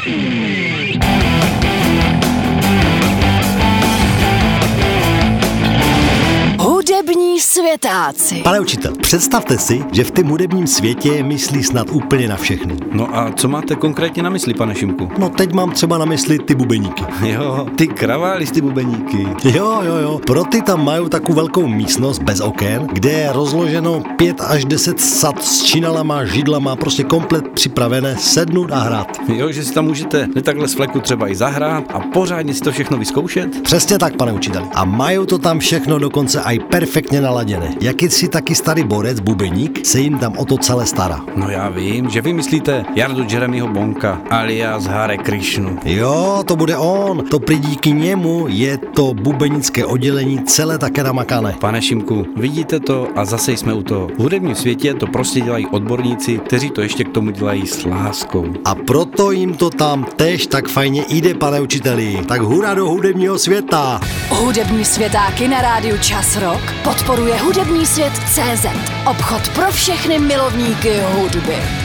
Hudební světáci. Pane učitel, představte si, že v tom hudebním světě myslí snad úplně na všechny. No a co máte konkrétně na mysli, pane Šimku? No teď mám třeba na mysli ty bubeníky. Jo, ty kravály, ty bubeníky. Jo. Pro ty tam mají takovou velkou místnost bez oken, kde je rozloženo 5 až 10 sad s činalama, židlama, prostě komplet připravené sednout a hrát. Jo, že si tam můžete takhle z fleku třeba i zahrát a pořádně si to všechno vyzkoušet? Přesně tak, pane učiteli. A mají to tam všechno dokonce aj perfektně naladěné. Jaký si taky starý borec, bubeník, se jim tam o to celé stará. No já vím, že vy myslíte Jardu Jeremyho Bonka, alias Hare Krishnu. Jo, to bude on. To prý díky němu je to bubenické oddělení celé také namakané. Pane Šimku, vidíte to a zase jsme u toho. V hudebním světě to prostě dělají odborníci, kteří to ještě k tomu dělají s láskou. A proto jim to tam tež tak fajně jde, pane učiteli. Tak hurá do hudebního světa. Hudební světáky na rádiu Čas Rock podporuje hudební svět CZ. Obchod pro všechny milovníky hudby.